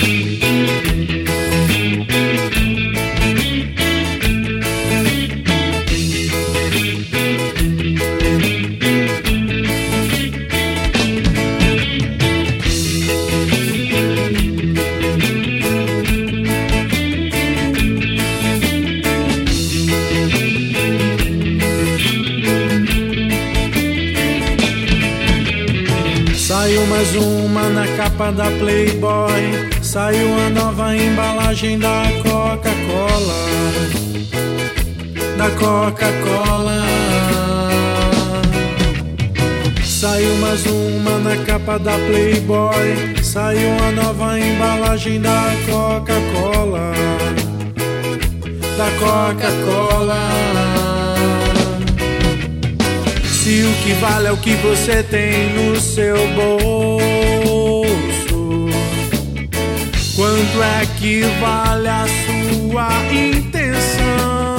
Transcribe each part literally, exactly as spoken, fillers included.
Saiu mais uma na capa da Playboy, saiu a nova embalagem da Coca-Cola, da Coca-Cola. Saiu mais uma na capa da Playboy, saiu a nova embalagem da Coca-Cola, da Coca-Cola. Se o que vale é o que você tem no seu bolso, quanto é que vale a sua intenção?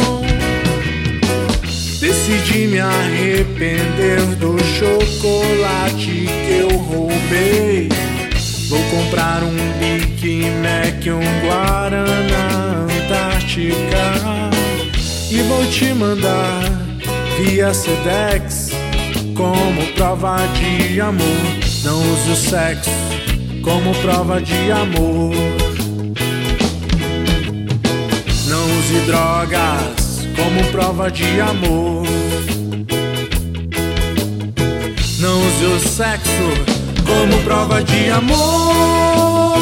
Decidi me arrepender do chocolate que eu roubei. Vou comprar um Big Mac, um Guaraná Antártica e vou te mandar via Sedex como prova de amor. Não use o sexo como prova de amor. Não use drogas como prova de amor. Não use o sexo como prova de amor.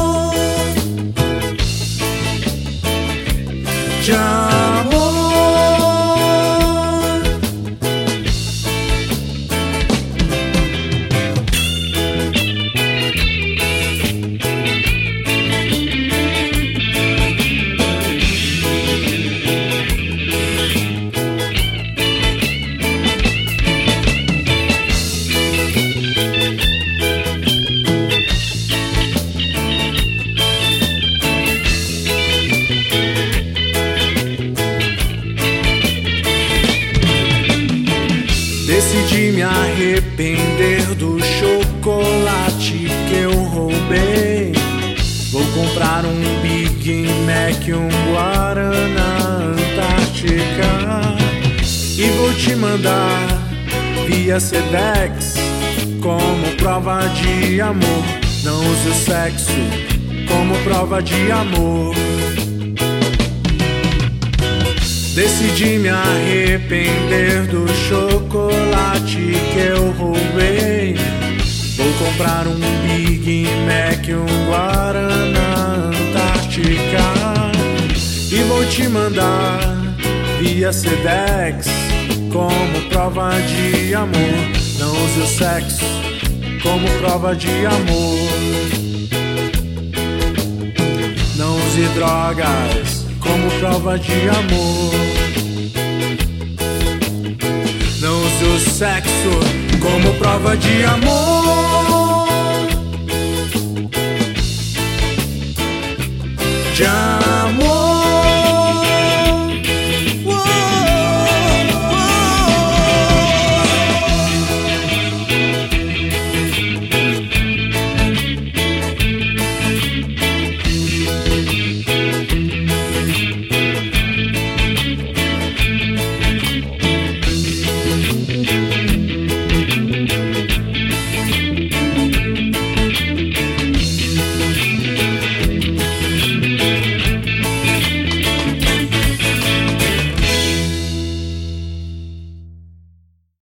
De amor. Decidi me arrepender do chocolate que eu roubei. Vou comprar um Big Mac, um Guaraná Antártica e vou te mandar via Sedex como prova de amor. Não use o sexo como prova de amor. Decidi me arrepender do chocolate que eu roubei. Vou comprar um Big Mac, um Guaraná Antártica e vou te mandar via Sedex como prova de amor. Não use o sexo como prova de amor. Não use drogas como prova de amor. Não use o sexo como prova de amor.